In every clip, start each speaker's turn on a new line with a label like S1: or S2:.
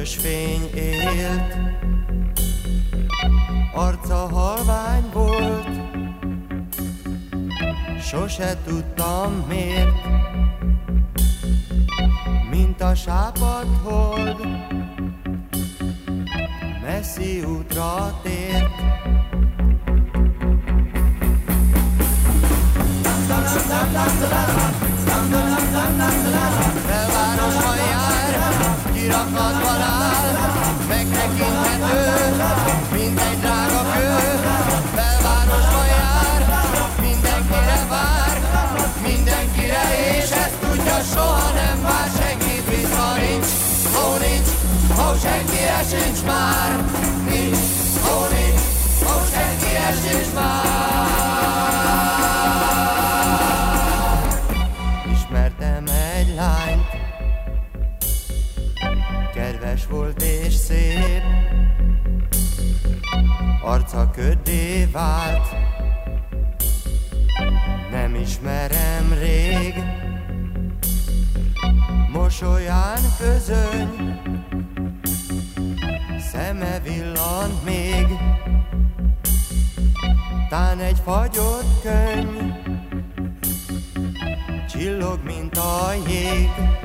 S1: vörös fény élt, arca halvány volt, sose tudtam miért, mint a sápadt hold, messzi útra tért. Belvárosban jár, kirakatban áll, megtekinthető, mint egy drága kő. Belvárosban jár, mindenkire vár, mindenkire, és ezt tudja, soha nem vár senkit vissza. Nincs, ó senkire sincs már. Nincs, ó senkire sincs már. Ismertem egy lányt, kedves volt és szép, arca köddé vált, nem ismerem rég, mosolyán közöny, szeme villant még, tán egy fagyott könyv, csillog, mint a jég.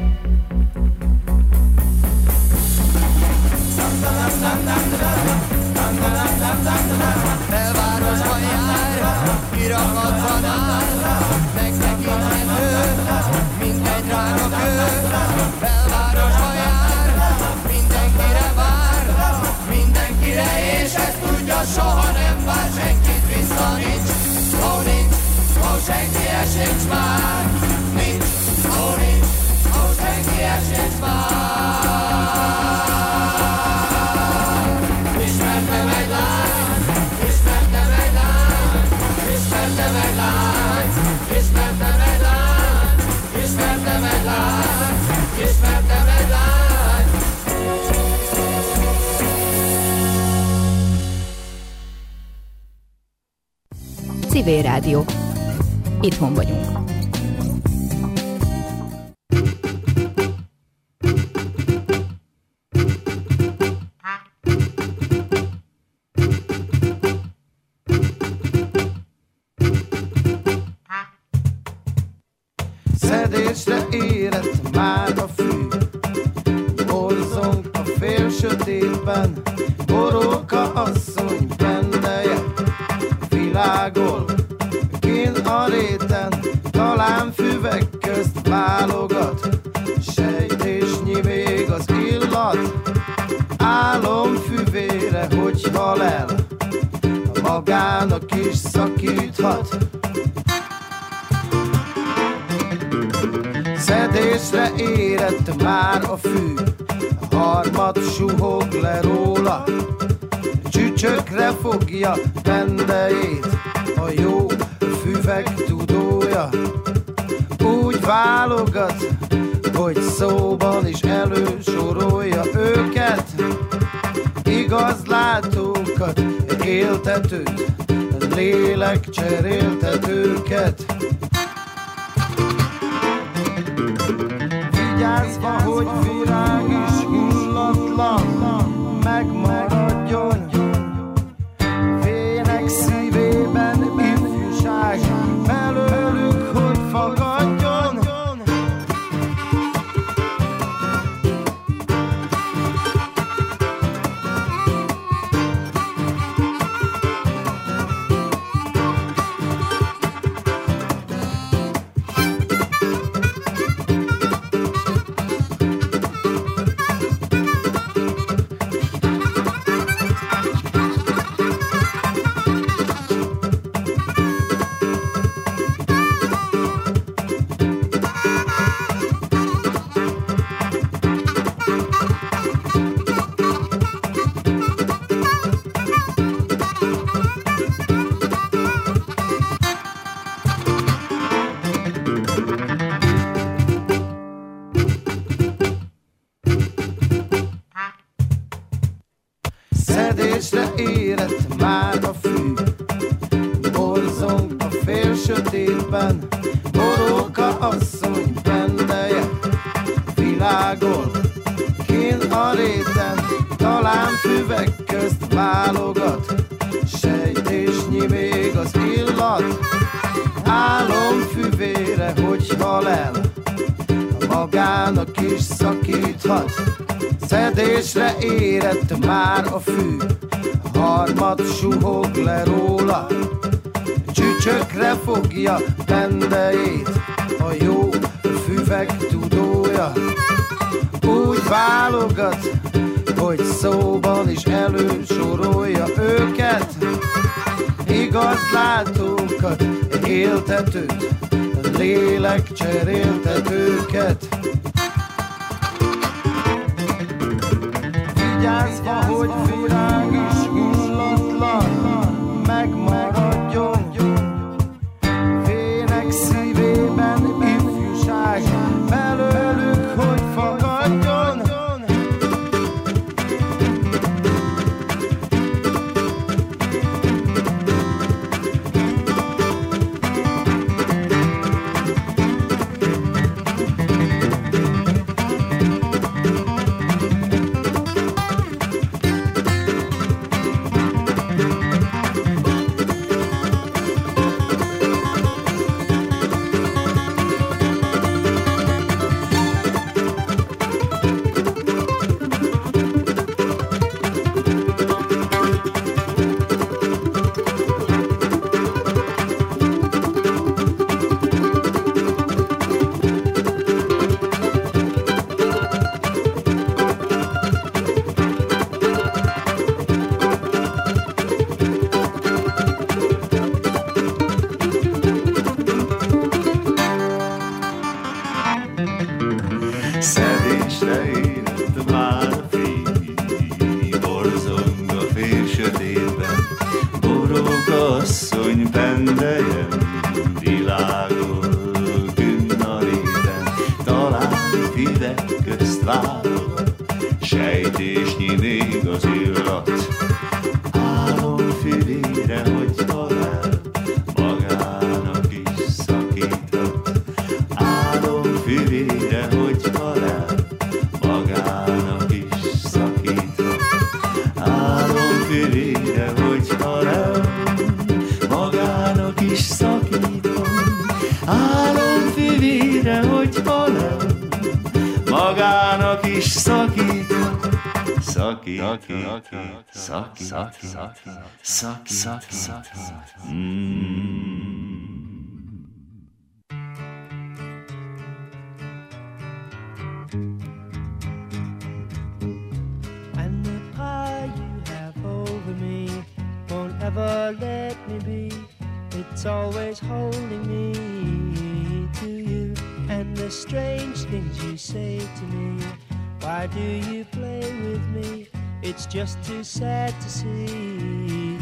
S1: Belvárosban jár, kirakatban áll, megtekinthető, mint egy drága kő. Belvárosban jár, mindenkire vár, mindenkire, és ezt tudja, soha nem vár senkit vissza. Nincs, ó senkire sincs már. Nincs, ó senkire sincs már. Ismertem egy lányt, ismertem egy lányt, ismertem egy lányt, ismertem egy lányt, ismertem egy lányt, ismertem egy lányt.
S2: Civil Rádió. Itthon vagyunk.
S3: Szedésre érett már a fű, borzong a fél sötétben, Boróka asszony pendeje világol, kín a réten, talán füvek közt válogat, sejtésnyi még az illat, álom füvére, hogy hal el, magának is szakíthat. Szedésre érett már a fű, a harmad suhog le róla, csücsökre fogja pendejét, a jó füvek tudója. Úgy válogat, hogy szóban is elősorolja őket, igazlátókat, éltetőt, lélek cseréltetőket. Vigyázva, hogy virág is hullatlan megmaradjon, vének szívében ifjúság belőlük, hogy fagadjon. Szedésre érett már a fű, borzong a fél sötétben, Boróka asszony pendeje világol, kín Kint a réten, talán füvek közt válogat, sejtésnyi még az illat, álom füvére, hogy hal el, magának is szakíthat. Szedésre érett már a fű, harmad suhog le róla, csücsökre fogja pendejét a jó füvek tudója. Úgy válogat, hogy szóban is elősorolja őket, igazlátókat, éltetőt, lélek cseréltetőket. Vigyázva, hogy virág is hullatlan megmaradjon, vének szívében ifjúság belőlük, hogy fakadjon.
S4: And the power you have over me won't ever let me be. It's always holding me to you. And the strange things you say to me, why do you play with me? It's just too sad to see.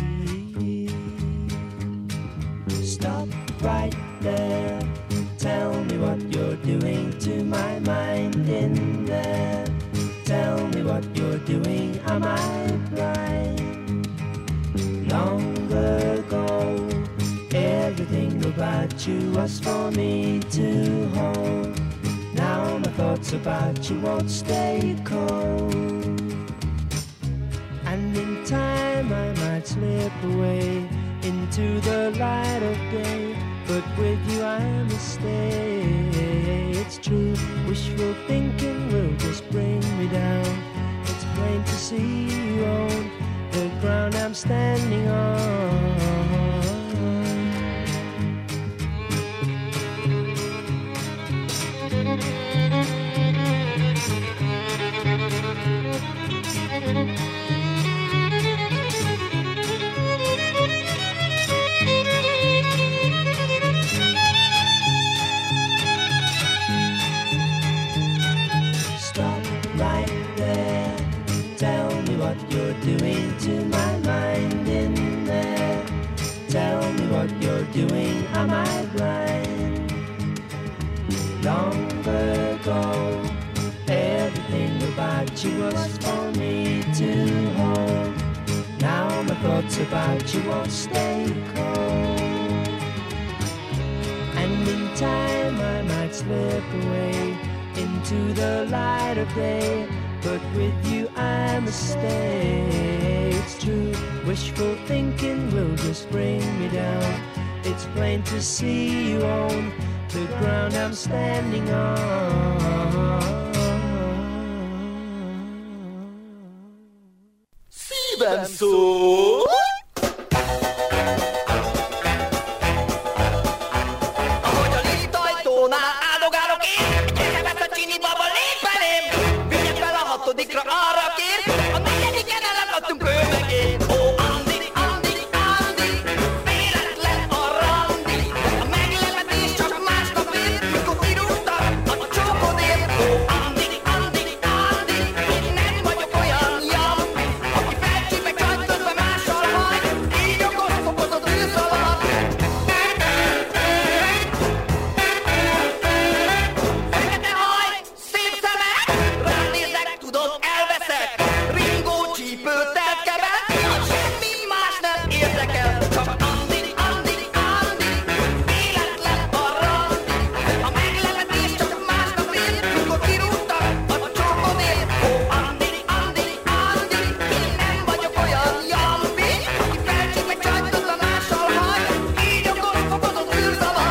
S4: Stop right there. Tell me what you're doing to my mind in there. Tell me what you're doing, am I blind? Long ago, everything about you was for me to hold. Now my thoughts about you won't stay cold. And in time I might slip away into the light of day, but with you I must stay. It's true, wishful thinking will just bring me down. It's plain to see you on the ground I'm standing on. You're doing to my mind in there. Tell me what you're doing, am I blind? Long ago, everything about you was for me to hold. Now my thoughts about you won't stay cold. And in time I might slip away into the light of day, but with you I must stay. It's true, wishful thinking will just bring me down. It's plain to see you on the ground I'm standing on.
S1: Szívem szól! Ahogy a liftajtónál áldogálok én, egy elvesz a csini baba lép belém. Vigyek fel a 6-dikra, arra kér, a 4-diken elakadtunk ő meg én. Ó, Andi, Andi, Andi, véletlen a randi, a meglepetés csak másnap ér, mikor kirúgtak a csókodért. Ó, Andi, Andi, Andi, én nem vagyok olyan jambi, aki felcsíp meg csajt közben mással hajt, így okos fokozott űrszalag. Fekete haj, szép szemek, rád nézek, tudod, elveszek, ringó csípőtelt kebel, semmi más nem érdekel, csak Andi, Andi, Andi, véletlen a randi, a meglepetés csak másnap ér, mikor kirúgtak a csókodért. Ó, Andi, Andi, Andi, én nem vagyok olyan jambi, aki felcsíp meg csajt közben mással hajt, így okos fokozott űrzavar.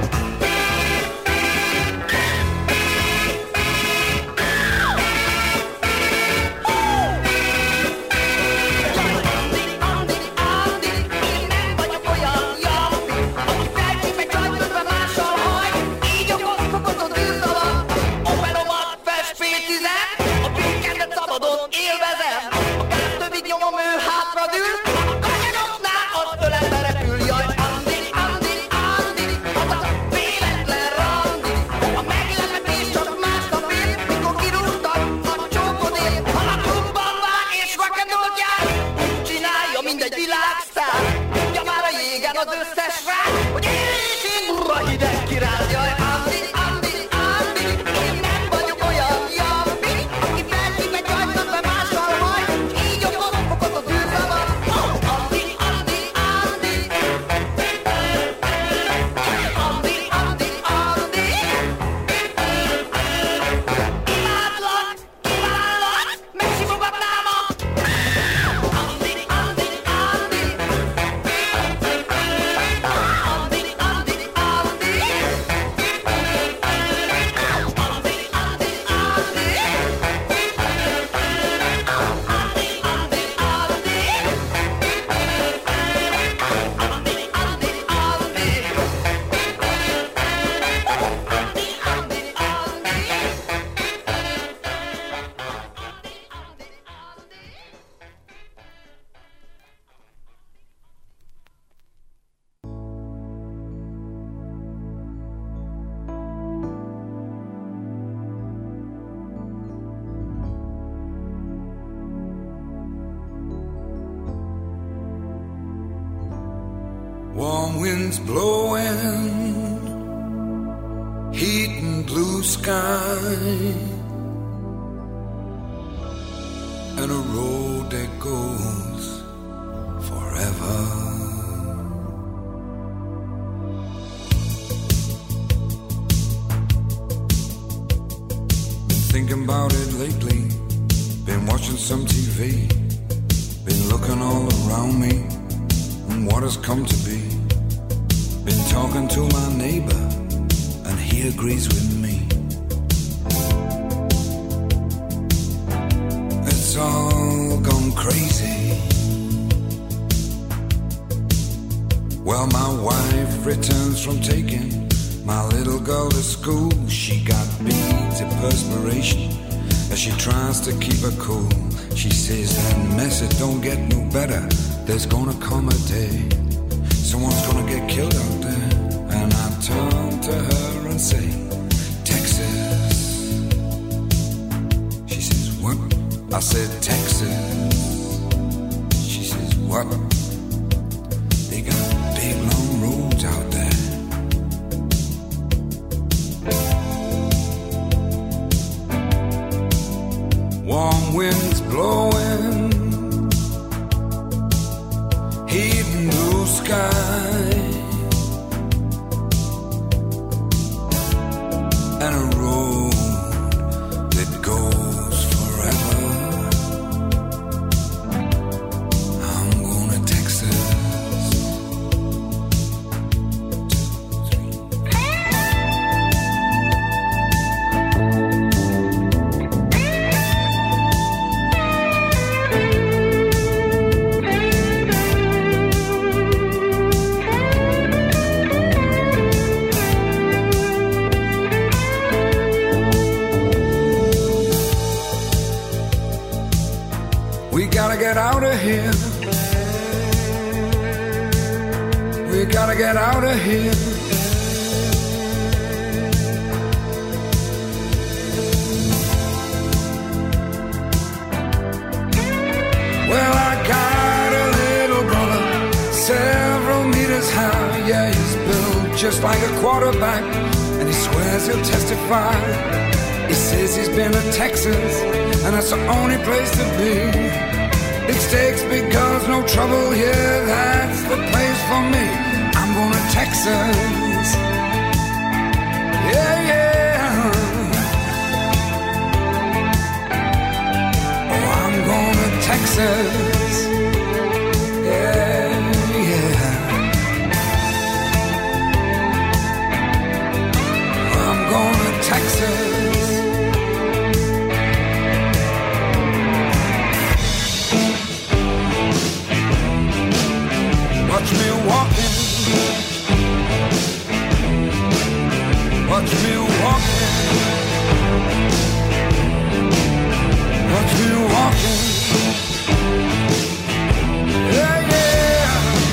S1: Andi, Andi, Andi, én nem vagyok olyan jambi, aki felcsíp meg csajt közben mással hajt, így okos fokozott űrzavar. Operomat fest fél 10, a békendet szabadon élvezem, a gáz többit nyomom, ő hátradül, a kanyaroknál az ölembe repül. Jaj, Andi, Andi, Andi, az a véletlen randi, a meglepetés csak másnap ér, mikor kirúgtak a csókodért. Ha a klubban vág és rock'n'roll jár, úgy csinálja mindegy világsztár, tudja már a jégen az összes rák, hogy én urra hideg király. Jaj, Andi, Andi, Andi, én nem vagyok olyan jambi, aki felcsíp meg csajt közben mással hajt, így okos fokozott űrzavar. Andi, Andi, Andi, Andi, Andi, Andi, imádlak, imádlak, megsimogatnám a Andi, Andi, Andi, Andi, Andi, Andi,
S5: Warm winds blowing, heat and blue sky, and a road that goes forever. Been thinking about it lately, been watching some TV, been looking all around me and what has come to be. Been talking to my neighbor and he agrees with me. It's all gone crazy. Well, my wife returns from taking my little girl to school. She got beads of perspiration as she tries to keep her cool. She says that mess, it don't get no better. There's gonna come a day someone's gonna get killed out there. And I turn to her and say, Texas. She says, what? I said, Texas. She says, what? They got big long roads out there. Warm winds blowing, heat and blue sky, and a road that goes forever. get out of here. We gotta get out of here. Well, I got a little brother, several meters high. Yeah, he's built just like a quarterback, and he swears he'll testify. He says he's been to Texas, and that's the only place to be. Big stakes, big guns, no trouble here, that's the place for me. I'm going to Texas. Yeah, yeah. Oh, I'm going to Texas. Yeah, yeah. I'm going to Texas. Watch me walking. Watch me walking. Watch me walking. Yeah, yeah.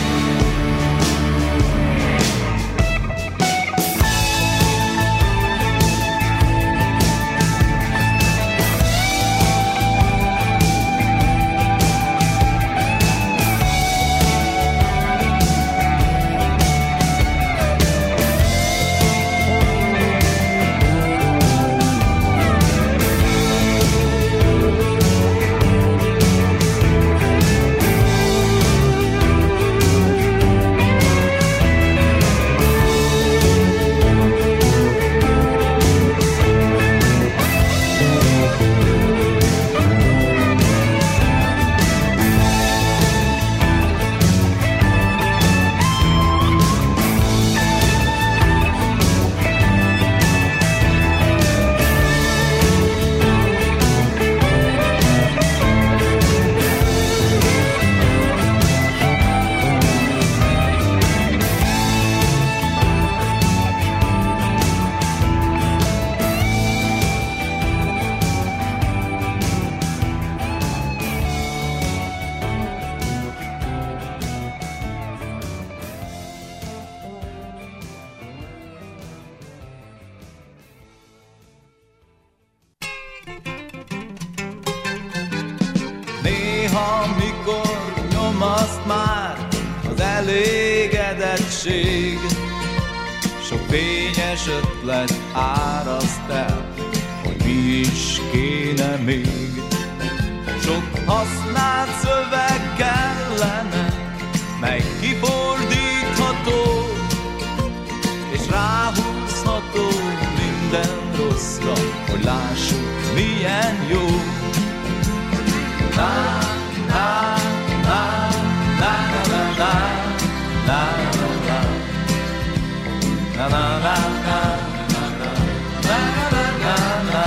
S3: Néha, mikor nyomaszt már az elégedettség, sok fényes ötlet áraszt el, hogy mi is kéne még. Sok használt szöveg kellene, meg kifordítható, és ráhúzható minden rosszra, hogy lássuk milyen jó. Na, na, na, na, na, na, na, na, na, na, na, na.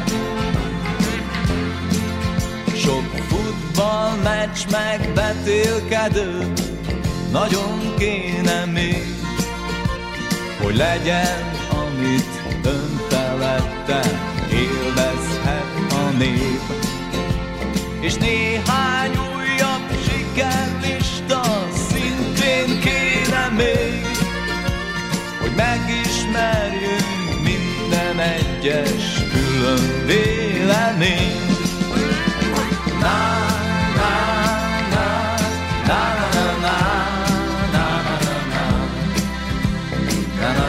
S3: Sok futballmeccs meg vetélkedő, nagyon kéne még, hogy legyen, amit önfeledten élvezhet a nép. És néhány újabb sikerlista szintén kéne még, hogy megismerjünk minden egyes külön véleményt. Na, na, na, na, na, na, na, na, na,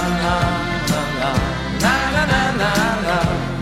S3: na.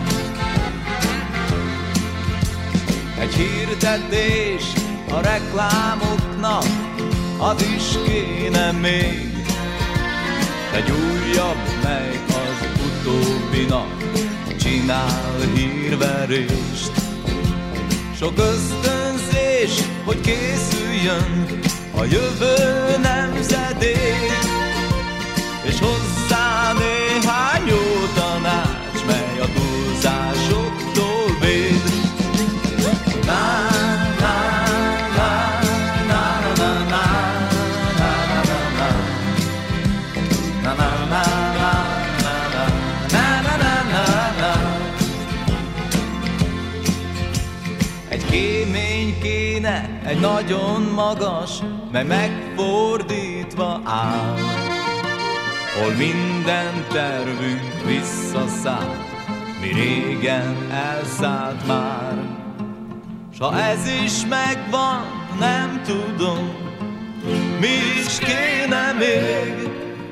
S3: Egy hirdetés a reklámoknak, az is kéne még. Egy újabb, mely az utóbbinak csinál hírverést. Sok ösztönzés, hogy készüljön a jövő nemzedék, és hozzá néhány jó tanács, mely a túlzásoktól véd. Na, na, na, na, na, na, na, na, na, na, na, na, na. Egy kémény kéne, egy nagyon magas, mely megfordítva áll, hol minden tervünk visszaszáll, mi régen elszállt már. S ha ez is megvan, nem tudom, mi is kéne még.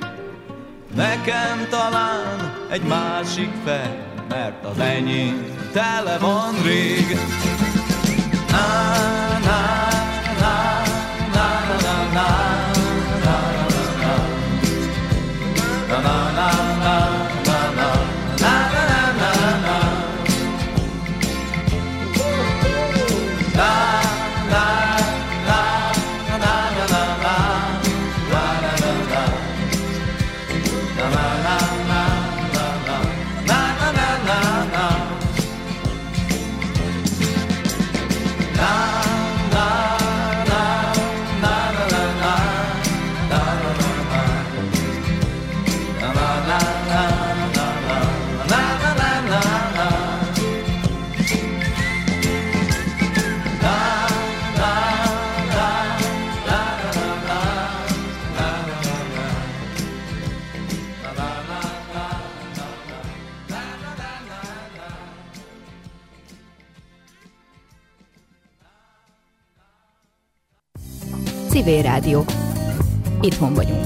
S3: Nekem talán egy másik fej, mert az enyém tele van rég.
S2: Civil Rádió. Itthon vagyunk.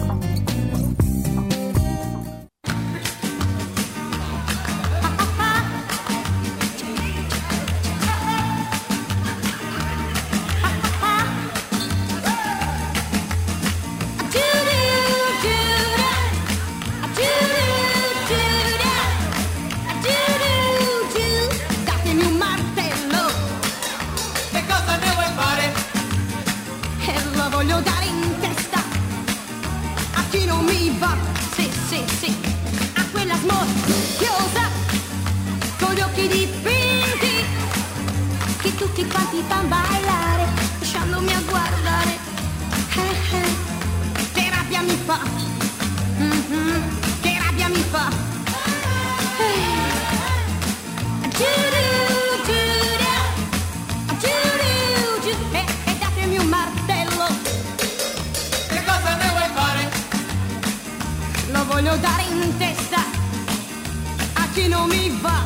S6: Voglio dare in testa a chi non mi va,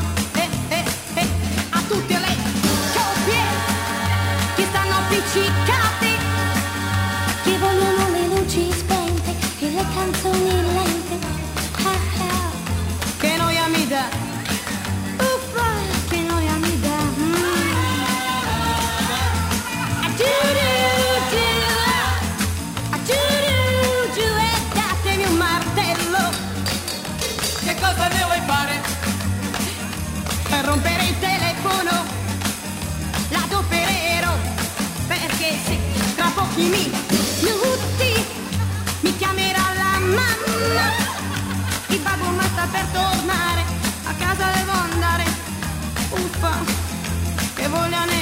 S6: a tutte le coppie che stanno appiccicate, che vogliono le luci spente e le canzoni lente. Che noia mi dà, uffa, che noia mi dà. E datemi un martello.
S1: Che cosa ne vuoi fare?
S6: Per rompere il telefono l'adopererò, perché se tra pochi minuti mi chiamerà la mamma, il babbo ormai sta per tornare, a casa devo andare, uffa, che voglia ne